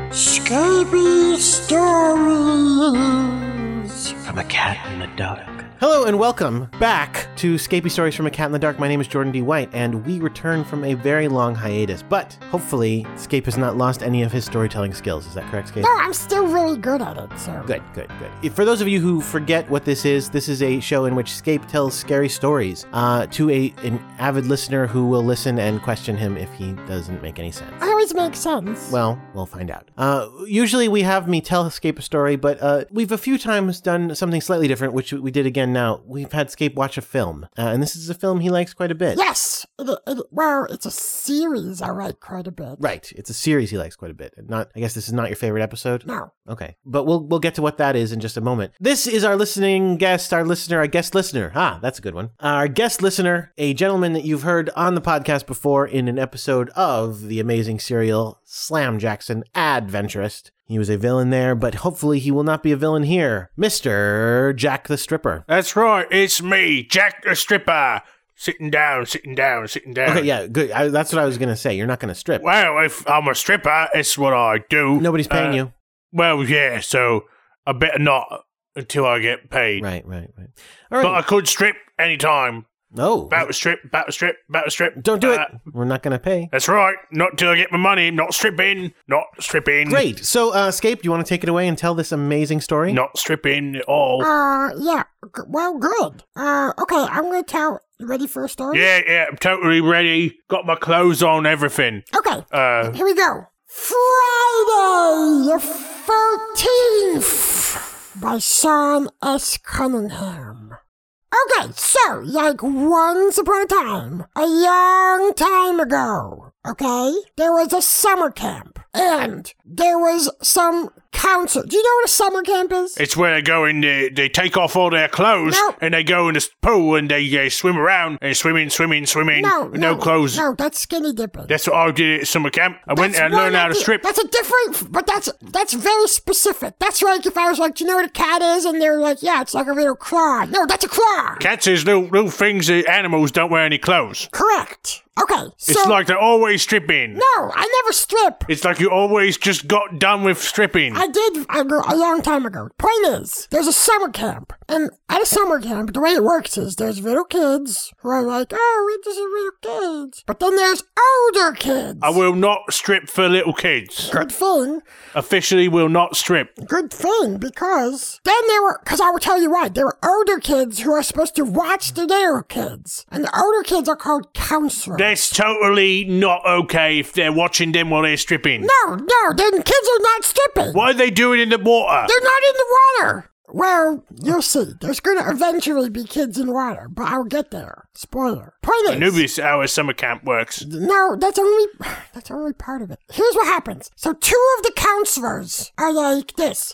Scary Stories from a Cat in the Dark. Hello and welcome back to Scapy Stories from a Cat in the Dark. My name is Jordan D. White, and we return from a very long hiatus. But hopefully, Scape has not lost any of his storytelling skills. Is that correct, Scape? No, I'm still really good at it, so... Good. For those of you who forget what this is a show in which Scape tells scary stories to an avid listener who will listen and question him if he doesn't make any sense. It always makes sense. Well, we'll find out. Usually we have me tell Scape a story, but we've a few times done something slightly different, which we did again now. We've had Scape watch a film, and this is a film he likes quite a bit. Yes! Well, it's a series I like quite a bit. Right, it's a series he likes quite a bit. I guess this is not your favorite episode? No. Okay, but we'll get to what that is in just a moment. This is our guest listener. That's a good one. Our guest listener, a gentleman that you've heard on the podcast before in an episode of the amazing serial Slam Jackson Adventurist. He was a villain there, but hopefully he will not be a villain here. Mr. Jack the Stripper. That's right, it's me, Jack the Stripper. Sitting down. Okay, yeah, good. That's what I was going to say. You're not going to strip. Well, if I'm a stripper, it's what I do. Nobody's paying you. Well, yeah, so I better not until I get paid. Right. All right. But I could strip anytime. No. About to strip. Don't do it. We're not going to pay. That's right. Not till I get my money. Not stripping. Great. So, Scape, do you want to take it away and tell this amazing story? Not stripping at all. Yeah. Well, good. Okay, I'm going to tell... You ready for a story? Yeah, I'm totally ready. Got my clothes on, everything. Okay, here we go. Friday the 13th by Sean S. Cunningham. Okay, so, like once upon a time, a long time ago, okay, there was a summer camp, and there was some counselor. Do you know what a summer camp is? It's where they go in, they take off all their clothes, and they go in the pool, and they swim around, and swimming, no clothes. No, that's skinny dipping. That's what I did at summer camp. I went and learned how to strip. That's a different, but that's very specific. That's like if I was like, do you know what a cat is? And they're like, yeah, it's like a little claw. No, that's a claw. Cats is little things that animals don't wear any clothes. Correct. Okay, so... It's like they're always stripping. No, I never strip. It's like you always just got done with stripping. I did a long time ago. Point is, there's a summer camp. And at a summer camp, the way it works is there's little kids who are like, oh, we're just little kids. But then there's older kids. I will not strip for little kids. Good thing. Officially will not strip. Good thing, because then because I will tell you why. There were older kids who are supposed to watch the little kids. And the older kids are called counselors. That's totally not okay if they're watching them while they're stripping. No, then kids are not stripping. What are they doing in the water? They're not in the water. Well, you'll see. There's going to eventually be kids in water, but I'll get there. Spoiler. Point is... I knew this how a summer camp works. No, that's only part of it. Here's what happens. So 2 of the counselors are like this.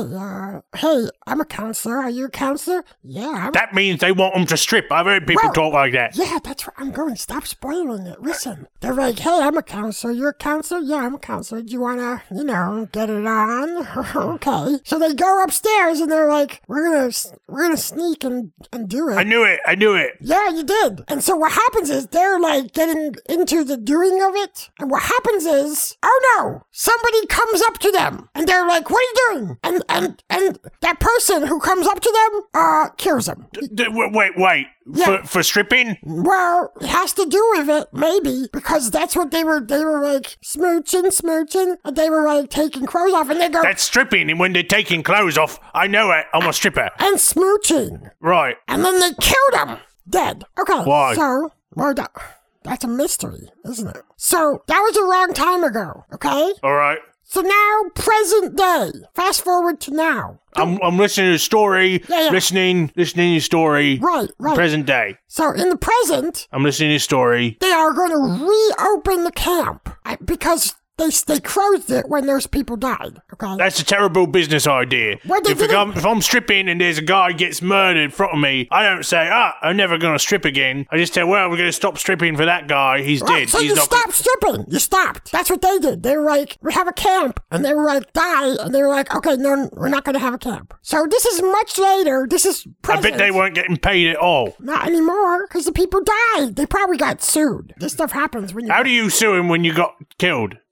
Hey, I'm a counselor. Are you a counselor? Yeah. That means they want them to strip. I've heard people talk like that. Yeah, that's where I'm going. Stop spoiling it. Listen. They're like, hey, I'm a counselor. You're a counselor? Yeah, I'm a counselor. Do you want to, get it on? Okay. So they go upstairs and they're like, we're gonna sneak and do it. I knew it. Yeah, you did. And so what happens is they're like getting into the doing of it. And what happens is, oh no, somebody comes up to them and they're like, what are you doing? And that person who comes up to them, kills them. Wait. Yeah. For stripping? Well, it has to do with it, maybe, because that's what they were like smooching, and they were like taking clothes off, and they go... That's stripping, and when they're taking clothes off, I know it, I'm a stripper. And smooching. Right. And then they killed them. Dead. Okay. Why? So, that's a mystery, isn't it? So, that was a long time ago, okay? Alright. So now, present day. Fast forward to now. I'm listening to the story, listening to the story. Right. Present day. So in the present... I'm listening to the story. They are going to reopen the camp because... They closed it when those people died, okay? That's a terrible business idea. If I'm stripping and there's a guy gets murdered in front of me, I don't say, I'm never going to strip again. I just say, well, we're going to stop stripping for that guy. He's dead. So you stopped stripping. You stopped. That's what they did. They were like, we have a camp. And they were like, die. And they were like, okay, no, we're not going to have a camp. So this is much later. This is present. I bet they weren't getting paid at all. Not anymore, because the people died. They probably got sued. This stuff happens when you... How do you sue him when you got killed?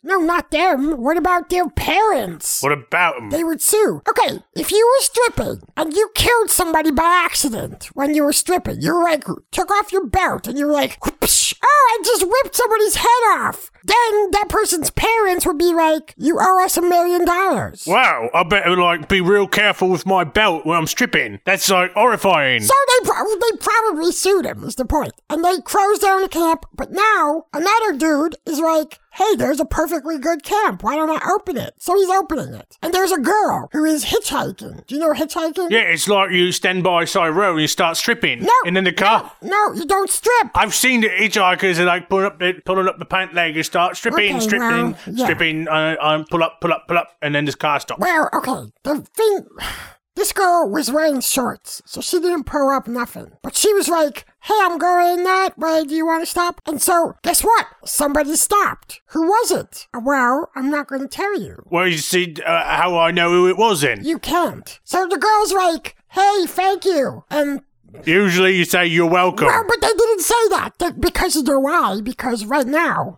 No, not them. What about their parents? What about them? They would sue. Okay, if you were stripping and you killed somebody by accident when you were stripping, you like took off your belt and you were like, whoosh, oh, I just whipped somebody's head off. Then that person's parents would be like, you owe us $1 million. Wow, I better be real careful with my belt when I'm stripping. That's horrifying. So they probably sued him, is the point. And they closed down the camp, but now another dude is like, hey, there's a perfectly good camp. Why don't I open it? So he's opening it. And there's a girl who is hitchhiking. Do you know hitchhiking? Yeah, it's like you stand by a side road and you start stripping. No. And then the car. No, you don't strip. I've seen the hitchhikers and like pulling up the pant leg and start stripping, Okay, stripping, well, yeah. stripping, pull up, and then the car stops. Well, okay, the thing... This girl was wearing shorts, so she didn't pull up nothing. But she was like, hey, I'm going that way, do you want to stop? And so, guess what? Somebody stopped. Who was it? Well, I'm not going to tell you. Well, you see how I know who it was then? You can't. So the girl's like, hey, thank you. And usually you say you're welcome. well, but they didn't say that because you know why? Because right now,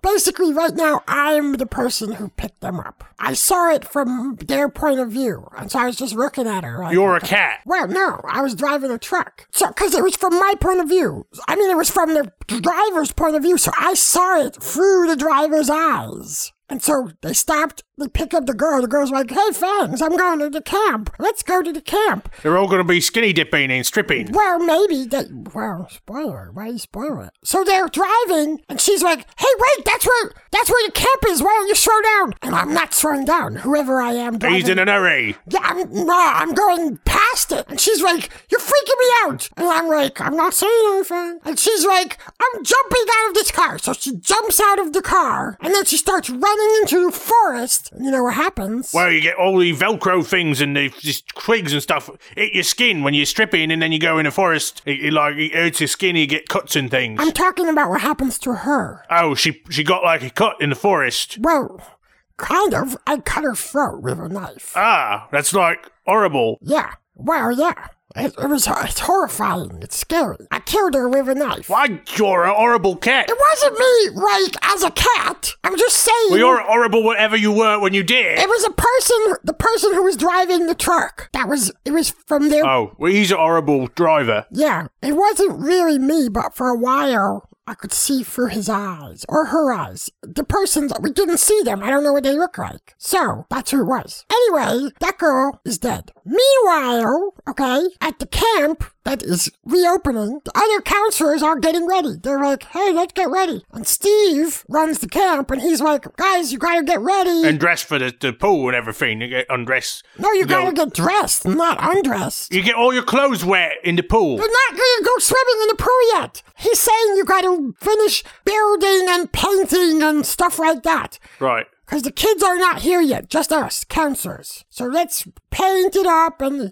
I'm the person who picked them up. I saw it from their point of view, and so I was just looking at her. Like, You're a cat. Well, no, I was driving a truck. So, because it was from my point of view. I mean, it was from the driver's point of view, so I saw it through the driver's eyes. And so they stopped, they picked up the girl. The girl's like, hey, Fangs, I'm going to the camp. Let's go to the camp. They're all going to be skinny dipping and stripping. Well, maybe. Spoiler. Why you spoil it? So they're driving, and she's like, hey, wait, that's where the camp is. Why don't you slow down? And I'm not slowing down, whoever I am driving. He's in a hurry. Yeah, I'm going past it. And she's like, you're freaking me out. And I'm like, I'm not saying anything. And she's like, I'm jumping out of this car. So she jumps out of the car, and then she starts running into the forest. You know what happens? Well, you get all the Velcro things and the twigs and stuff hit your skin when you're stripping, and then you go in the forest. It hurts your skin, you get cuts and things. I'm talking about what happens to her. Oh, she got like a cut in the forest. Well, kind of. I cut her throat with a knife. Ah, that's like horrible. Yeah. Well, yeah. It's horrifying. It's scary. I killed her with a knife. Why, you're a horrible cat. It wasn't me, like, as a cat. I'm just saying. Well, you're horrible whatever you were when you did. It was the person who was driving the truck. It was from their... Oh, well, he's a horrible driver. Yeah. It wasn't really me, but for a while... I could see through his eyes, or her eyes. The persons, we didn't see them. I don't know what they look like. So, that's who it was. Anyway, that girl is dead. Meanwhile, okay, at the camp that is reopening, the other counselors are getting ready. They're like, hey, let's get ready. And Steve runs the camp, and he's like, guys, you gotta get ready. And dress for the pool and everything. You get undressed. No, you gotta get dressed, not undressed. You get all your clothes wet in the pool. You're not gonna go swimming in the pool yet. He's saying you gotta finish building and painting and stuff like that. Right. Because the kids are not here yet, just us, counselors. So let's paint it up and,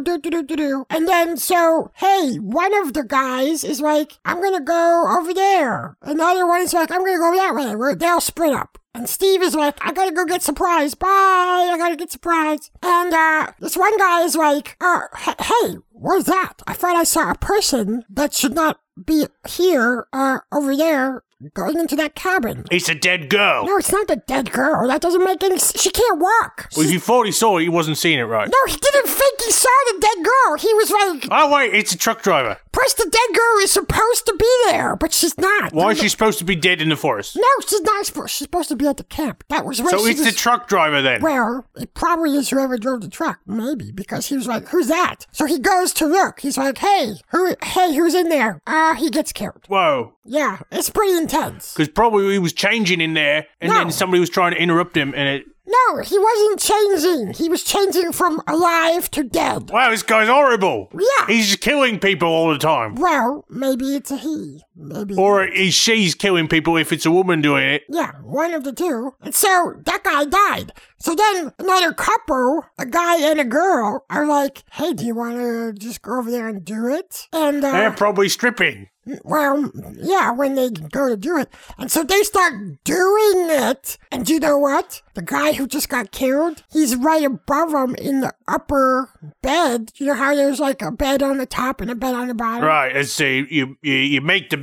do. And then, hey, one of the guys is like, I'm going to go over there. Another one is like, I'm going to go that way. They'll split up. And Steve is like, I gotta go get surprised. Bye, I gotta get surprised. And, this one guy is like, hey, what's that? I thought I saw a person that should not be here, over there. Going into that cabin. It's a dead girl. No, it's not the dead girl. That doesn't make any sense. She can't walk. Well, if you thought he saw it, he wasn't seeing it right. No, he didn't think he saw the dead girl. He was like... Oh, wait, it's a truck driver. Plus, the dead girl is supposed to be there, but she's not. Why is she supposed to be dead in the forest? No, she's not supposed. She's supposed to be at the camp. That was where So it's the truck driver then? Well, it probably is whoever drove the truck, maybe, because he was like, who's that? So he goes to look. He's like, hey, who's in there? He gets killed. Whoa. Yeah, it's pretty intense. Because probably he was changing in there, and then somebody was trying to interrupt him, and it... No, he wasn't changing. He was changing from alive to dead. Wow, this guy's horrible. Yeah. He's just killing people all the time. Well, maybe it's a he. Maybe. Or she's killing people if it's a woman doing it. Yeah, one of the two. And so that guy died. So then another couple, a guy and a girl, are like, hey, do you want to just go over there and do it? And they're probably stripping. Well, yeah, when they go to do it. And so they start doing it. And you know what? The guy who just got killed, he's right above them in the upper bed. You know how there's like a bed on the top and a bed on the bottom? Right, let's see. You make the bed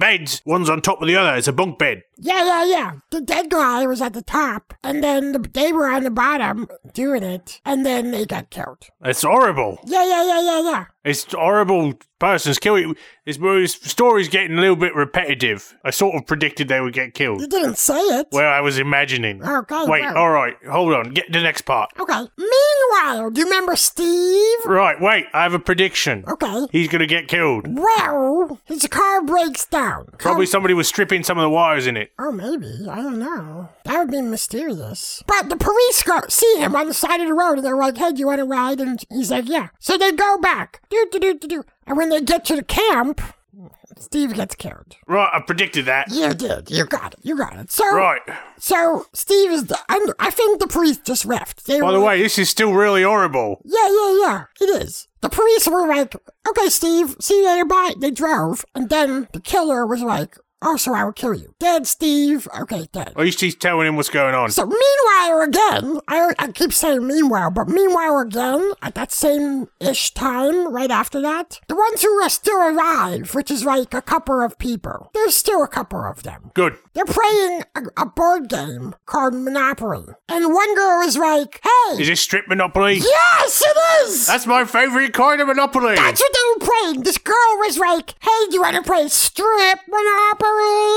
beds. One's on top of the other. It's a bunk bed. Yeah. The dead guy was at the top, and then they were on the bottom doing it, and then they got killed. It's horrible. Yeah. It's horrible persons killing. This story's getting a little bit repetitive. I sort of predicted they would get killed. You didn't say it. Well, I was imagining. Okay. Wait, well. all right. Hold on. Get to the next part. Okay. Meanwhile, do you remember Steve? Right, wait. I have a prediction. Okay. He's going to get killed. Well, his car breaks down. Probably somebody was stripping some of the wires in it. Oh, maybe. I don't know. That would be mysterious. But the police see him on the side of the road, and they're like, hey, do you want to ride? And he's like, yeah. So they go back. Do. And when they get to the camp, Steve gets killed. Right, I predicted that. You did. You got it. So, right. So Steve is I think the police just left. By the way, this is still really horrible. Yeah. It is. The police were like, okay, Steve, see you later, bye. They drove. And then the killer was like, oh, so I will kill you. Dead, Steve. Okay, dead. At least he's telling him what's going on. So meanwhile again, I keep saying meanwhile, but meanwhile again, at that same-ish time, right after that, the ones who are still alive, which is like a couple of people, there's still a couple of them. Good. They're playing a board game called Monopoly. And one girl is like, hey. Is this strip Monopoly? Yes, it is! That's my favorite kind of Monopoly. That's what they were playing. This girl was like, hey, do you want to play strip Monopoly?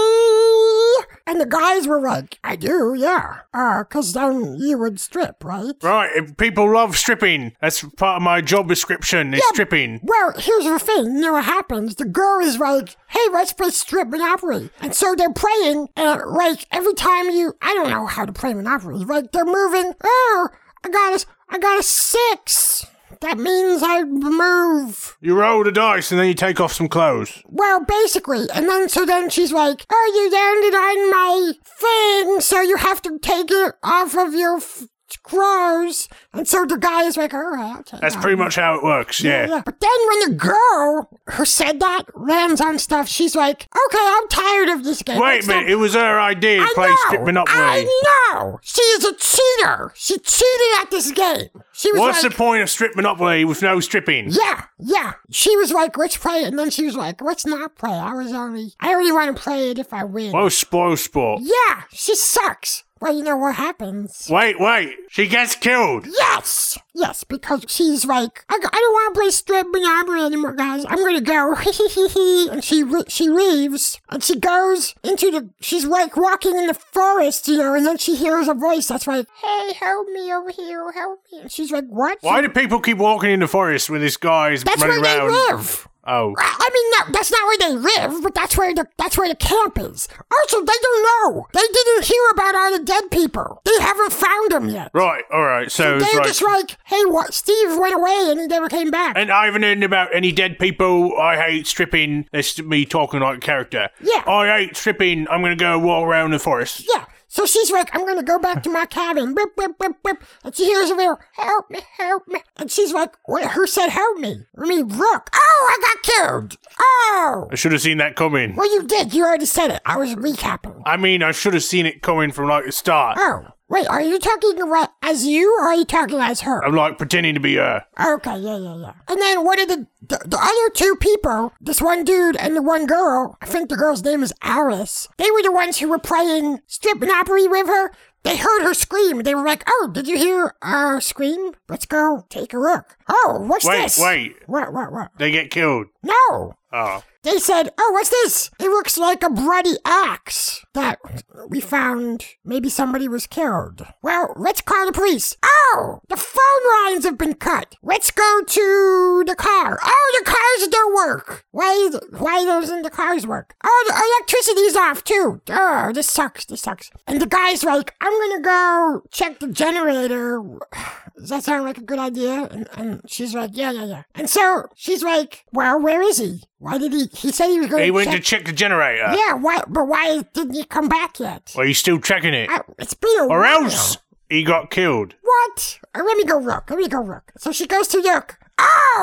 And the guys were like, I do, yeah. Because then you would strip, right? Right, people love stripping. That's part of my job description, is stripping. Well, here's the thing. You know what happens? The girl is like, hey, let's play strip Monopoly. And so they're playing, and like, every time I don't know how to play Monopoly. Like, they're moving, oh, I got a 6. That means I move. You roll the dice and then you take off some clothes. Well, basically. And then she's like, oh, you landed on my thing, so you have to take it off of your clothes. And so the guy is like, all right, I'll take That's pretty much how it works, yeah. But then when the girl who said that lands on stuff, she's like, okay, I'm tired of this game. Wait a minute, it was her idea to play strip Monopoly. I know. She is a cheater. She cheated at this game. What's the point of strip Monopoly with no stripping? Yeah. She was like, let's play it. And then she was like, let's not play. I only want to play it if I win. Well, spoil sport. Yeah, she sucks. Well, you know what happens. Wait. She gets killed. Yes, because she's like, I don't want to play strip Monopoly anymore, guys. I'm going to go. And she leaves. And she goes she's like walking in the forest, and then she hears a voice that's like, hey, help me over here, help me. And she's like, what? Why do people keep walking in the forest when this guy's running around? That's where they live. Oh. I mean, no, that's not where they live, but that's where the camp is. Also, they don't know. They didn't hear about all the dead people. They haven't found them yet. Right, all right. So they're just like, hey, what? Steve went away and he never came back. And I haven't heard about any dead people. I hate stripping. That's me talking like a character. Yeah. I hate stripping. I'm going to go walk around the forest. Yeah. So she's like, I'm going to go back to my cabin. Whip, whip, whip, whip. And she hears a little, help me. And she's like, who said help me? I mean, Rook. Oh, I got killed. Oh. I should have seen that coming. Well, you did. You already said it. I was recapping. I mean, I should have seen it coming from like the start. Oh. Wait, are you talking as you, or are you talking as her? I'm like pretending to be her. Okay, yeah. And then what are the other two people, this one dude and the one girl, I think the girl's name is Alice, they were the ones who were playing strip Monopoly with her. They heard her scream. They were like, oh, did you hear her scream? Let's go take a look. Oh, what's this? Wait. What? They get killed. No. Oh. They said, oh, what's this? It looks like a bloody axe that we found. Maybe somebody was killed. Well, let's call the police. Oh, the phone lines have been cut. Let's go to the car. Oh, the cars don't work. Why doesn't the cars work? Oh, the electricity's off too. Oh, this sucks. And the guy's like, I'm gonna go check the generator. Does that sound like a good idea? And she's like, yeah. And so she's like, well, where is he? Why did he said he was going to He went to check the generator. Yeah, why didn't he come back yet? Well, he's still checking it. It's been a while. Or else he got killed. What? Let me go look. So she goes to look. Oh!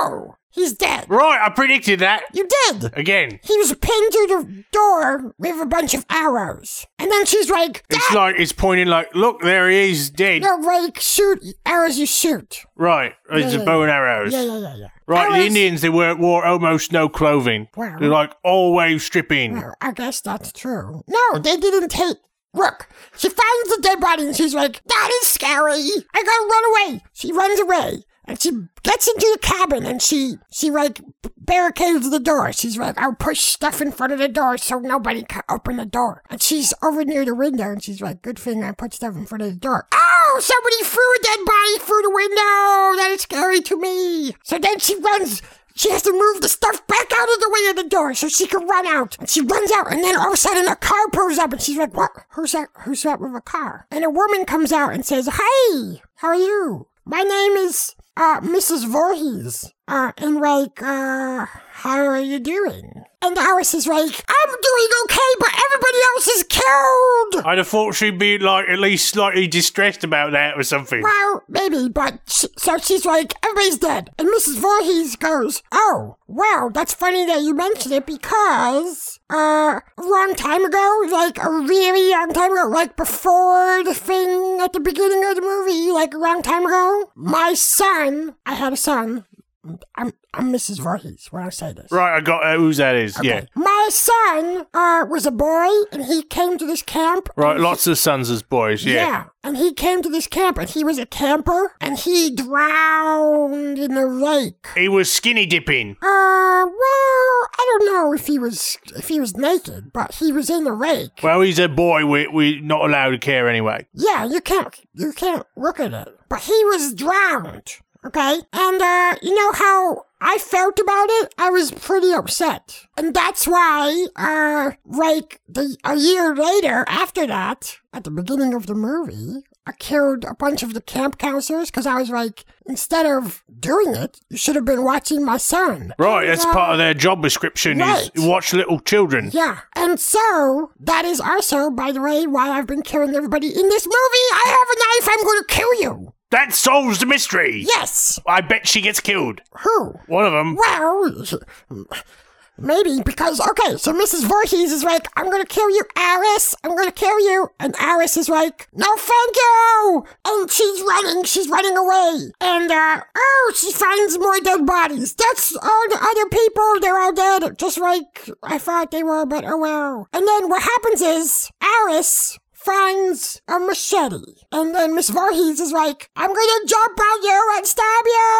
He's dead. Right, I predicted that. You did. Again. He was pinned to the door with a bunch of arrows. And then she's like, It's like, it's pointing like, look, there he is, dead. no, like, shoot, arrows you shoot. Right, it's a bow and arrows. Yeah. Right, Arrows. the Indians, they wore almost no clothing. Wow. They're like always stripping. Well, I guess that's true. No, they didn't take... Look, she finds the dead body and she's like, that is scary. I gotta run away. She runs away. And she gets into the cabin and she like barricades the door. She's like, I'll push stuff in front of the door so nobody can open the door. And she's over near the window and she's like, good thing I put stuff in front of the door. Oh, somebody threw a dead body through the window. That is scary to me. So then she runs. She has to move the stuff back out of the way of the door so she can run out. And she runs out, and then all of a sudden a car pulls up, and she's like, what? Who's that with a car? And a woman comes out and says, hey, how are you? My name is Mrs. Voorhees. How are you doing? And Alice is like, I'm doing okay, but everybody else is killed. I'd have thought she'd be like at least slightly distressed about that or something. Well, maybe, but so she's like, everybody's dead. And Mrs. Voorhees goes, oh, well, that's funny that you mentioned it because, a long time ago, like a really long time ago, like before the thing at the beginning of the movie, like a long time ago, I had a son. I'm Mrs. Voorhees when I say this. Right, I got whose that is, Okay. yeah. My son was a boy, and he came to this camp. Right, lots of sons as boys, yeah. Yeah, and he came to this camp, and he was a camper, and he drowned in the lake. He was skinny dipping. Well, I don't know if he was naked, but he was in the lake. Well, he's a boy. We're not allowed to care anyway. Yeah, you can't look at it. But he was drowned. Okay? And, you know how I felt about it? I was pretty upset. And that's why, a year later, after that, at the beginning of the movie, I killed a bunch of the camp counselors because I was like, instead of doing it, you should have been watching my son. Right, that's part of their job description is watch little children. Yeah, and so, that is also, by the way, why I've been killing everybody in this movie. I have a knife, I'm going to kill you. That solves the mystery. Yes. I bet she gets killed. Who? One of them. Well, maybe because, okay, so Mrs. Voorhees is like, I'm going to kill you, Alice. I'm going to kill you. And Alice is like, no, thank you. And she's running away. And, she finds more dead bodies. That's all the other people. They're all dead. Just like I thought they were, but oh well. And then what happens is Alice finds a machete. And then Miss Voorhees is like, I'm gonna jump on you and stab you!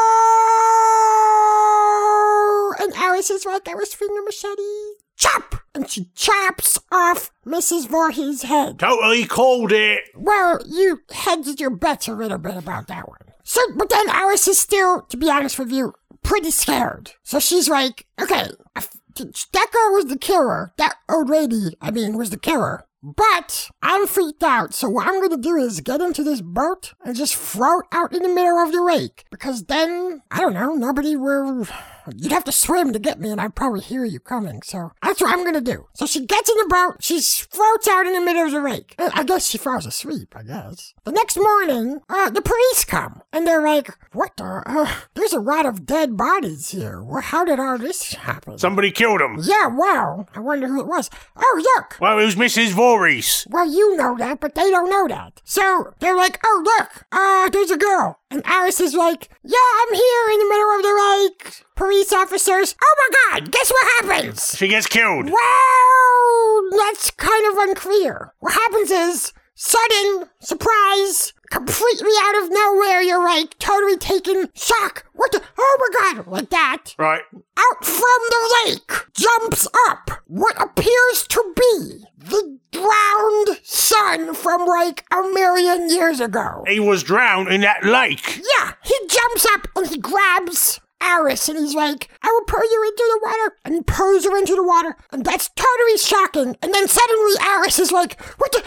And Alice is like, I was swinging a machete. Chop! And she chops off Mrs. Voorhees' head. Totally called it. Well, you hedged your bets a little bit about that one. So, but then Alice is still, to be honest with you, pretty scared. So she's like, okay, that girl was the killer. That old lady, was the killer. But I'm freaked out, so what I'm going to do is get into this boat and just float out in the middle of the lake. Because then, I don't know, nobody will... You'd have to swim to get me, and I'd probably hear you coming, so that's what I'm going to do. So she gets in the boat, she floats out in the middle of the lake. I guess she falls asleep, I guess. The next morning, the police come, and they're like, what the... there's a lot of dead bodies here. Well, how did all this happen? Somebody killed him. Yeah, well, I wonder who it was. Oh, look! Well, it was Mrs. Voorhees. Well, you know that, but they don't know that. So, they're like, oh, look, there's a girl. And Alice is like, yeah, I'm here in the middle of the lake. Police officers, oh my God, guess what happens? She gets killed. Well, that's kind of unclear. What happens is, sudden, surprise, completely out of nowhere, you're like, totally taken shock. What the, oh my God, like that. Right. Out from the lake, jumps up what appears to be the drowned son from like 1,000,000 years ago. He was drowned in that lake. Yeah, he jumps up and he grabs Alice and he's like, I will pull you into the water. And he pulls her into the water. And that's totally shocking. And then suddenly Alice is like, what the?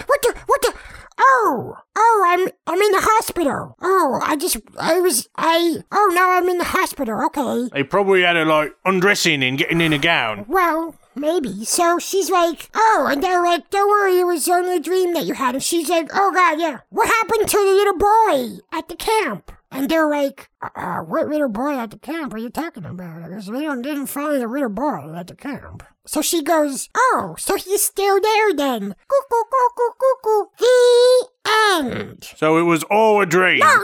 Oh, I'm in the hospital. Oh, now I'm in the hospital. Okay. They probably had her like undressing and getting in a gown. Well, maybe. So she's like, oh, and they're like, don't worry, it was only a dream that you had. And she's like, oh God, yeah. What happened to the little boy at the camp? And they're like, what little boy at the camp are you talking about? Because we didn't find a little boy at the camp. So she goes, oh, so he's still there then. Cuckoo, cuckoo, cuckoo. The end. So it was all a dream. No.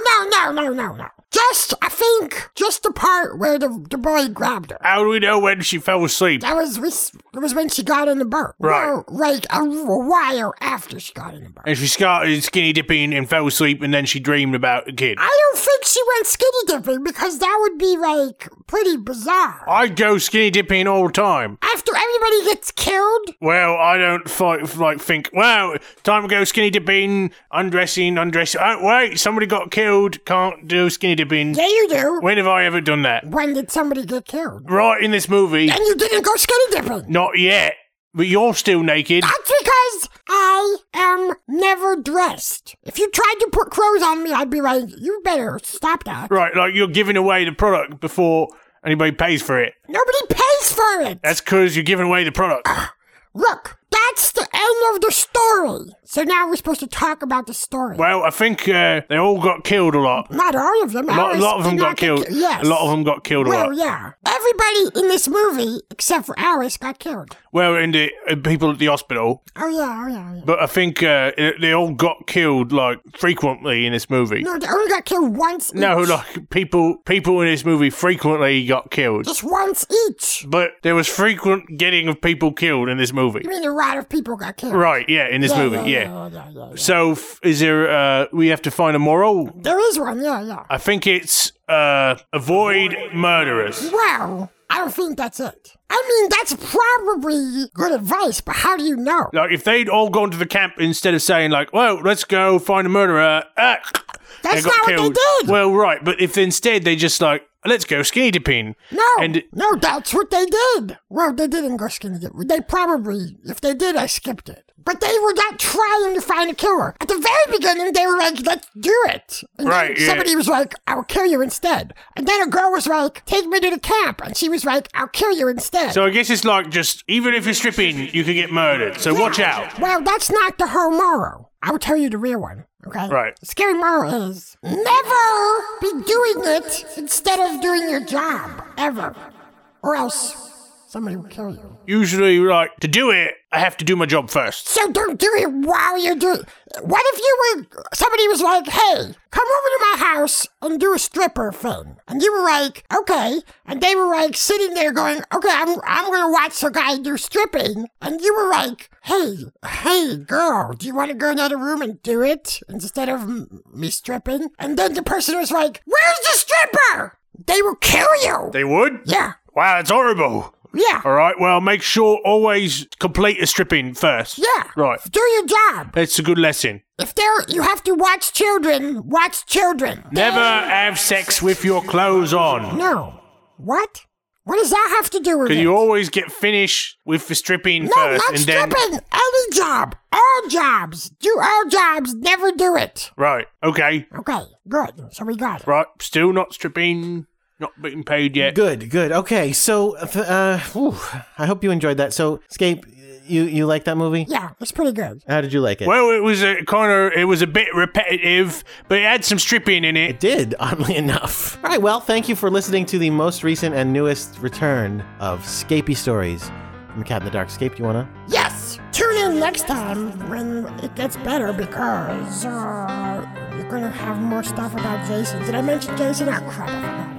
I think, just the part where the boy grabbed her. How do we know when she fell asleep? That was when she got in the boat. Right. Well, like a while after she got in the boat. And she started skinny dipping and fell asleep, and then she dreamed about a kid. I don't think she went skinny dipping because that would be, like, pretty bizarre. I go skinny dipping all the time. After everybody gets killed? Well, I don't think, well, time to go skinny dipping, undressing. Oh, wait, somebody got killed, can't do skinny dipping. Yeah, you do. When have I ever done that? When did somebody get killed? Right in this movie. And you didn't go skinny dipping? Not yet. But you're still naked. That's because I am never dressed. If you tried to put clothes on me, I'd be like, you better stop that. Right, like you're giving away the product before anybody pays for it. Nobody pays for it. That's because you're giving away the product. Look, that's the end of the story. So now we're supposed to talk about the story. Well, I think they all got killed a lot. Not all of them. A lot of them got killed. Yes. A lot of them got killed a lot. Well, yeah. Everybody in this movie, except for Alice, got killed. Well, and the people at the hospital. Oh, yeah. But I think they all got killed, like, frequently in this movie. No, they only got killed once each. No, like, people in this movie frequently got killed. Just once each. But there was frequent getting of people killed in this movie. You mean a lot of people got killed? Right, yeah, in this movie, yeah. So, is there, we have to find a moral? There is one, yeah. I think it's, avoid murderers. Well, I don't think that's it. I mean, that's probably good advice, but how do you know? Like, if they'd all gone to the camp instead of saying, like, well, let's go find a murderer, that's not what they did. Well, right, but if instead they just, like, let's go skinny dipping. No, that's what they did. Well, they didn't go skinny dipping. They probably, if they did, I skipped it. But they were not trying to find a killer. At the very beginning, they were like, let's do it. And then somebody was like, I'll kill you instead. And then a girl was like, take me to the camp. And she was like, I'll kill you instead. So I guess it's like just, even if you're stripping, you could get murdered. So watch out. Well, that's not the whole moral. I'll tell you the real one. Okay? Right. The scary moral is never be doing it instead of doing your job. Ever. Or else somebody will kill you. Usually, like, to do it, I have to do my job first. So don't do it while you're doing it. What if somebody was like, hey, come over to my house and do a stripper thing. And you were like, okay. And they were like sitting there going, okay, I'm going to watch the guy do stripping. And you were like, hey, girl, do you want to go in the other room and do it instead of me stripping? And then the person was like, where's the stripper? They will kill you. They would? Yeah. Wow, that's horrible. Yeah. All right, well, make sure always complete a stripping first. Yeah. Right. Do your job. It's a good lesson. If you have to watch children. Never have sex with your clothes on. No. What? What does that have to do with it? Because you always get finished with the stripping first. No, not stripping. Any job. All jobs. Do all jobs. Never do it. Right. Okay. Okay. Good. So we got it. Right. Still not stripping. Not being paid yet. Good. Okay, so I hope you enjoyed that. So, Scape, you like that movie? Yeah, it's pretty good. How did you like it? Well, it was a bit repetitive, but it had some stripping in it. It did, oddly enough. All right, well, thank you for listening to the most recent and newest return of Scapey Stories. I'm Cat in the Dark. Scape, you wanna? Yes! Tune in next time when it gets better because you're gonna have more stuff about Jason. Did I mention Jason? Oh, crap, I forgot.